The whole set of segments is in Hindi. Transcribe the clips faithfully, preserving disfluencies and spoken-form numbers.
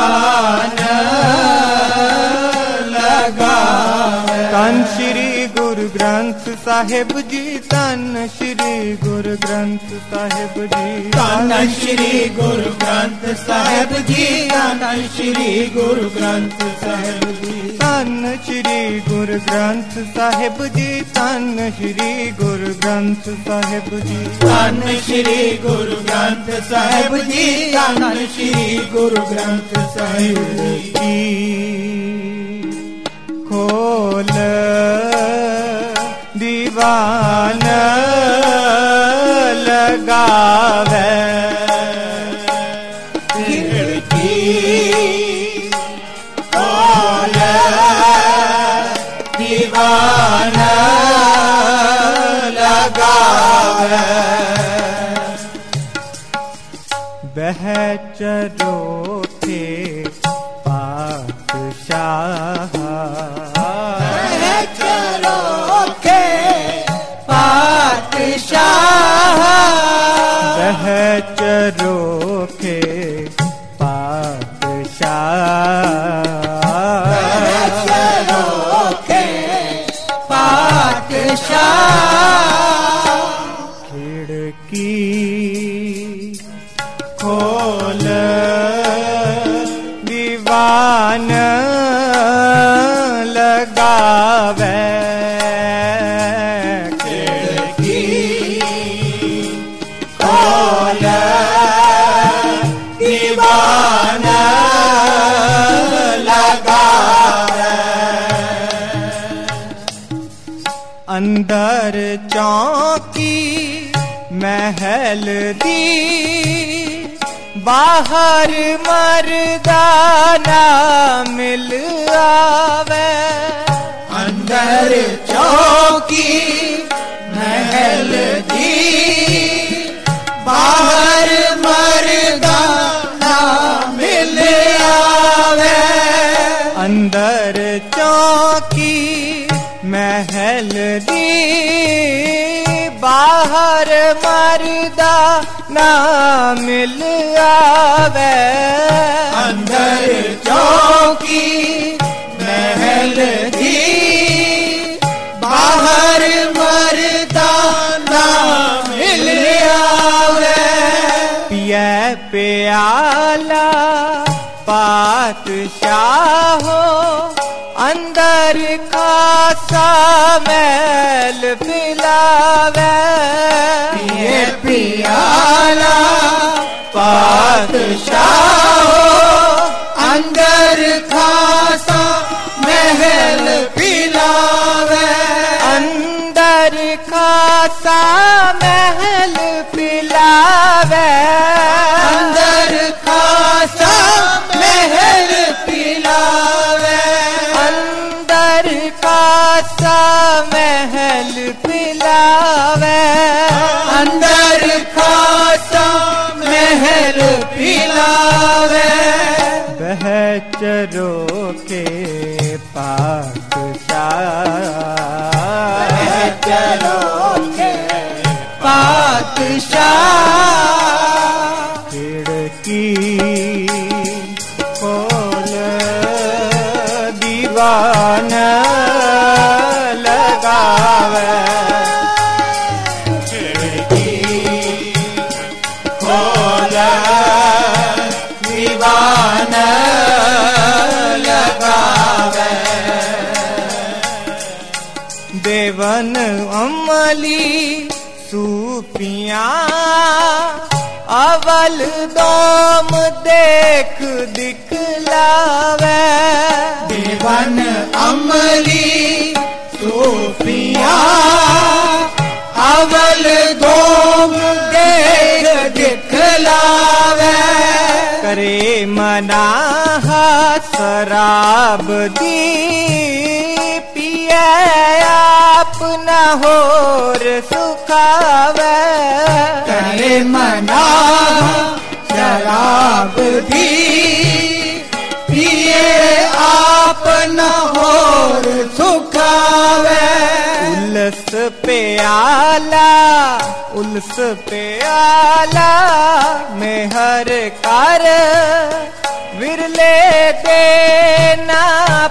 दीवान लगावे। तन श्री गुरु ग्रंथ साहिब जी, तन श्री गुरु ग्रंथ साहिब जी, तन श्री गुरु ग्रंथ साहिब जी, तन श्री गुरु ग्रंथ साहिब जी, तन श्री गुरु ग्रंथ साहिब जी, तन श्री गुरु ग्रंथ साहिब जी, तन श्री गुरु ग्रंथ साहिब जी, तन श्री गुरु ग्रंथ साहिब जी। खोल दीवान लगावे, खिड़की खोल दीवान लगावे। बह चरो थे पातशाह, चलो के पातशाह, बह चरो के पातशाह, चलो के पातशाह। खिड़की खोल दीवान लगावे, खिड़की खोल दीवान लगावे। अंदर चौकी महल दी, बाहर मर्दाना मिल आवे। अंदर चौकी महल दी, बाहर मर्दाना मिल आवे। अंदर चौकी महल दी, बाहर मर्दाना मिल आवे। अंदर चौकी महल दी, बाहर मर्दाना मिल आवे। पिया प्याला पातशाह, अंदर खासा मैल पिलावे। पिए पियाला पातशाह, अंदर खासा महल पिलावे। अंदर खासा महल पिलावे। अंदर खासा महल पिलावे। अंदर खासा महल पिलावे। अंदर खासा महल पिलावे। बह चरो के पातशाह, चलो के पातशाह। खिड़की खोल दीवान लगावे। खिड़की खोल दीवान लगावे। देवन अमली सूपियां, अवल दोम देख दिखलावे। देवन अमली सूफिया, अवल दोम देख दिखलावे। करे मनाहा शराब दी, पिए आप न होर सुखावे। करे मना शराब दी, पिए आप न होर सुखावे। उल्स प्याला उल्स प्याला मेहर कर विरले देना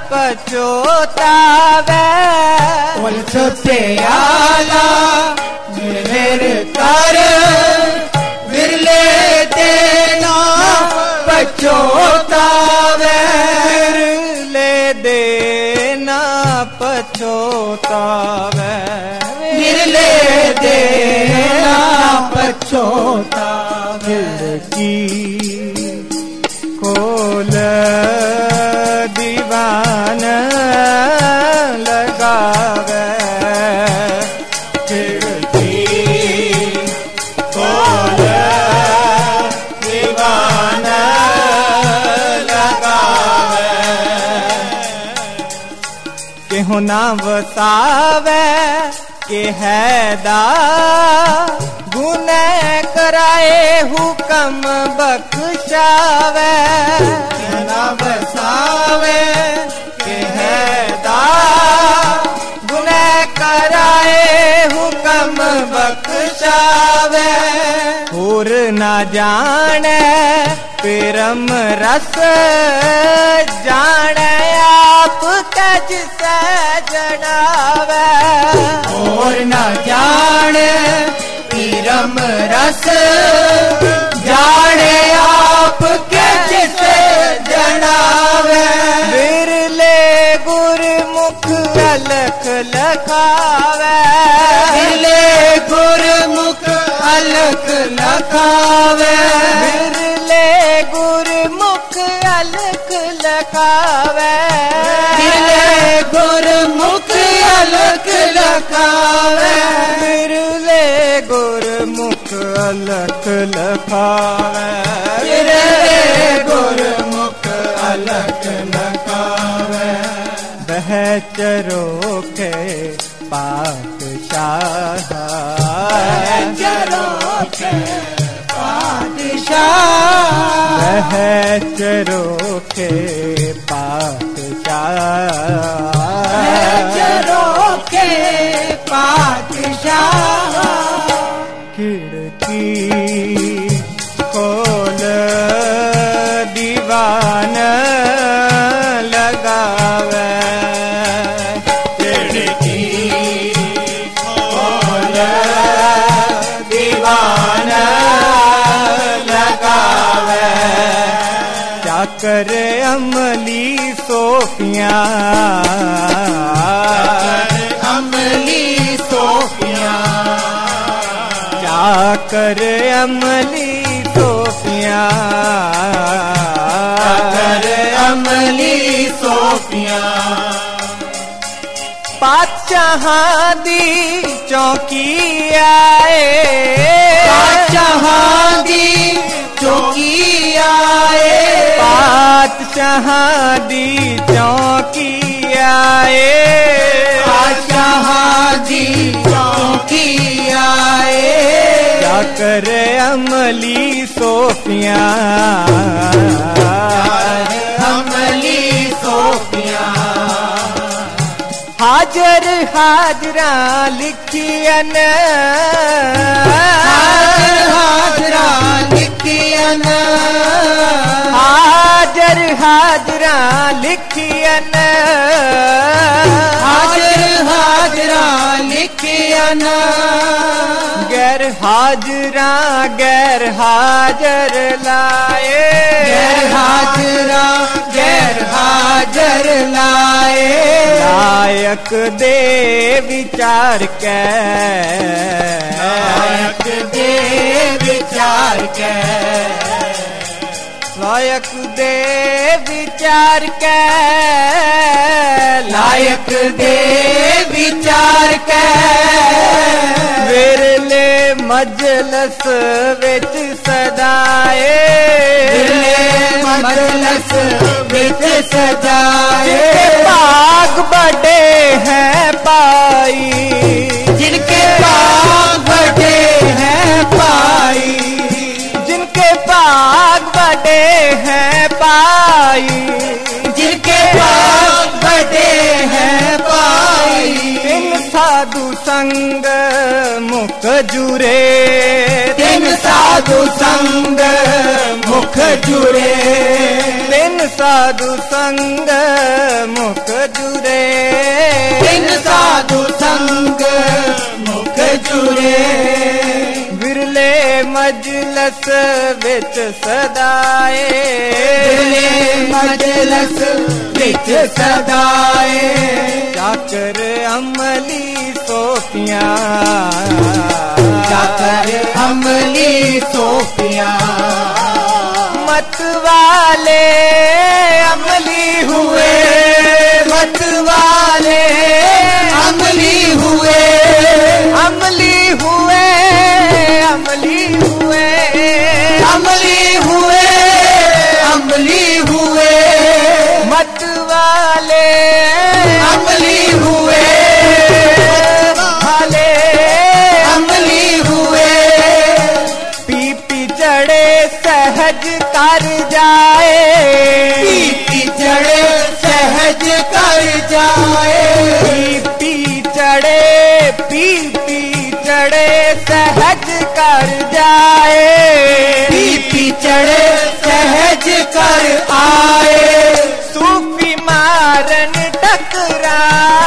पछोतावे बोल छोटे आला मेरे कर विरले देना पछोतावे विरले देना पछोतावे विरले देना पछोतावे खिड़की खोल दीवान लगावे खिड़की खोल दीवान लगावे केहू ना वसावे के हैदा गुने कराए हुकम बख्शावे ना बसावे के हैदा गुने कराए हुकम बख्शावे और ना जाने पिरम रस जाने आप कज से जड़ावे और न जाने पीरम रस जाने आप के जिसे जनावे विरले गुरमुख अलख लखावे विरले गुरमुख अलख लखावे विरले गुरमुख अलख लखावे विरले गुरमुख अलख लखावे विरले गुरमुख अलख लखावे विरले गुरमुख अलख लखावे बहचरो के पातशाह चलो के पातशाह बहचरो के पातशाह चलो के पातशाह खिड़की खोल दीवान लगावे खिड़की खोल दीवान लगावे चाकर अमली सोफियां अमली सोफियां चाकर अमली सोफियां कर अमली सोफियां पातशाहां दी चौकी आए पातशाहां दी चौकी आए पातशाहां दी चौकी आए पातशाहां दी चौकी आए चाकर अमली सोफियां अमली सोफियां हाजर हाजरा लिखियन हाजर हाजरा लिखियन हाजर हाजरा लिखियन हाजर हाजरा लिखियन गैर हाजरा गैर हाजर लाए गैर हाजरा गैर हाजर लाए लायक दे विचार के लायक दे विचार के लायक दे विचार के लायक दे विचार के विरले मजलस विच सदाए विरले मजलस विच सजाए भाग बड़े हैं पाई जिनके भाग बड़े हैं पाई जिनके भाग बड़े हैं पाई जिनके भाग बड़े हैं पाई इन साधु संग मुख जुरे, तिन साधु संग मुख जुरे, तिन साधु संग मुख जुरे, तिन साधु संग मुख जुरे। विरले मजलस विच सदाए, विरले मजलस विच सदाए, चाकर अमली सोफियां, चाकर अमली सोफियां, मत वाले अमली हुए, मत वाले अमली हुए, अमली हुए, अमली हुए, अमली हुए, अमली हुए, मत वाले अमली हुए, वाले अमली हुए। पी पी चढ़े सहज कर जाए, पी पी चढ़े सहज कर जाए, पी पी चढ़े, पी पी चढ़े सहज कर जाए, पी पी चढ़े सहज कर आए। सूफी मारन टकरा,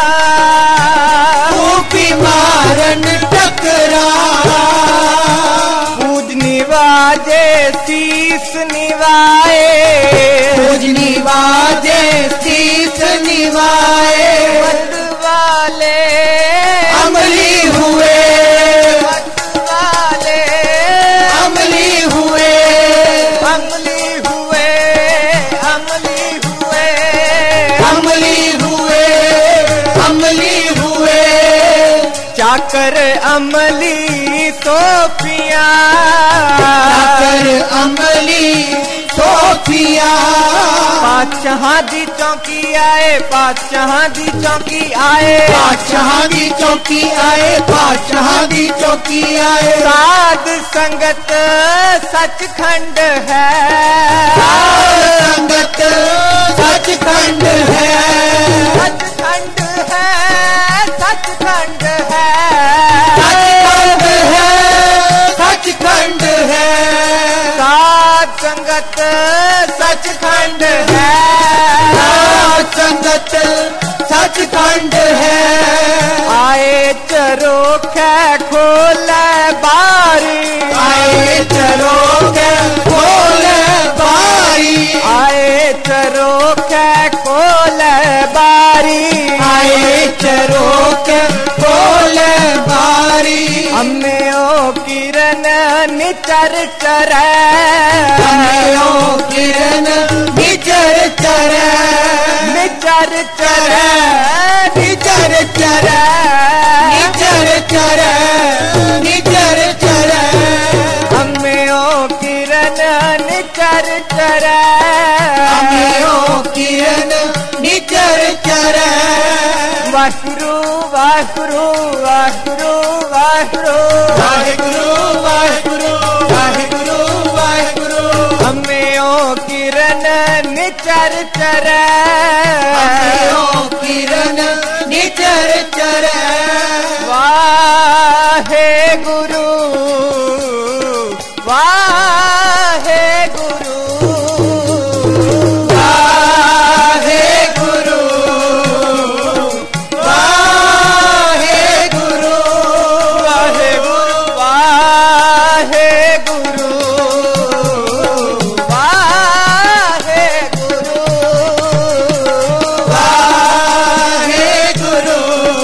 सूफी मारन टकरा, पूज निवाजे शीस निवाए, पूज निवाजे शीस निवाए, मत वाले अमली हुए, मत वाले अमली हुए, अमली हुए, अमली हुए, अमली हुए, अमली हुए। चाकर अमली सोफियां, चाकर अमली सोफियां, पातशाह दी चौकी आए, पातशाह दी चौकी आए, पातशाह दी चौकी आए, पातशाह दी चौकी आए। साध संगत सचखंड है, संगत सचखंड है, सचखंड है, सचखंड है, सचखंड है, सचखंड है, साध संगत सचखंड है, संगत सचखंड है। आए चरो कै खोल बारी, आए चरो के खोल बारी, आए चरो कै खोल बारी, आए चरो के खोल बारी। अम्मे ओ किरण निचर चरै, अम्मे ओ किरण निचर चरै, निचर चरै, निचर चरै, निचर चरै, निचर चरै। अम्मे ओ किरण निचर चरै, अम्मे ओ किरण निचर चरै। वाहिगुरु वाहिगुरु वाहिगुरु वाहिगुरु, वाहिगुरु वाहिगुरु वाहिगुरु वाहिगुरु। अम्मे ओ किरण निचर चरै, अम्मे ओ किरण निचर चरै। वाहे गुरु वाहे गुरु, वाहे गुरु वाहे गुरु, वाहे गुरु, वाहे गुरु, वाहे गुरु, वाहे गुरु,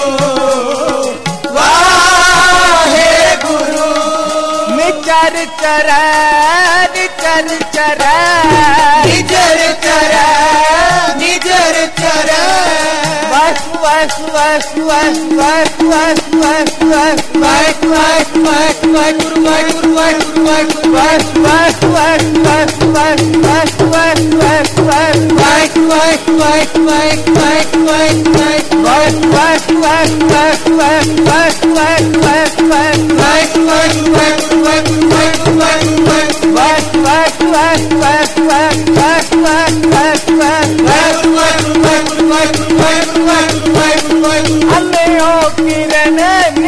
वाहे गुरु। निचर चरै, निचर चरै, निजर चरै, निजर चरै। वस वस वस वस वस वस वस वस वाह वाह वाह वाह गुरु वाह गुरु वाह गुरु वाह गुरु वाह वस वस वस वस वस वस वस वस वाह वाह वाह वाह वाह वाह वाह वस वस वस वस वस वस वस वस वाह वाह वाह गुरु वाह गुरु वाह गुरु वाह गुरु वाह वस वस वस वस वस वस वस वस वस वाह गुरु वाह गुरु वाह गुरु वाह गुरु वाह गुरु वाह गुरु वाह गुरु वाह गुरु। अम्मे ओ किरण